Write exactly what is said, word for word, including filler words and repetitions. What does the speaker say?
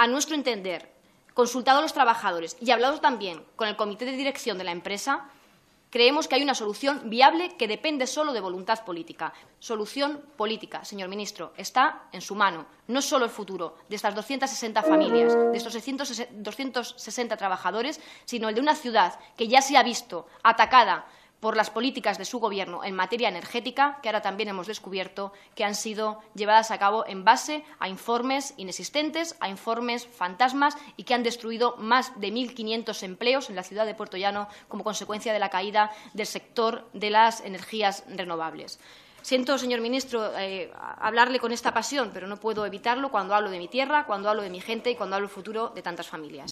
a nuestro entender, consultado a los trabajadores y hablado también con el comité de dirección de la empresa, creemos que hay una solución viable que depende solo de voluntad política. Solución política, señor ministro, está en su mano. No solo el futuro de estas doscientas sesenta familias, de estos doscientos sesenta trabajadores, sino el de una ciudad que ya se ha visto atacada por las políticas de su Gobierno en materia energética, que ahora también hemos descubierto que han sido llevadas a cabo en base a informes inexistentes, a informes fantasmas y que han destruido más de mil quinientos empleos en la ciudad de Puerto Llano como consecuencia de la caída del sector de las energías renovables. Siento, señor ministro, eh, hablarle con esta pasión, pero no puedo evitarlo cuando hablo de mi tierra, cuando hablo de mi gente y cuando hablo del futuro de tantas familias.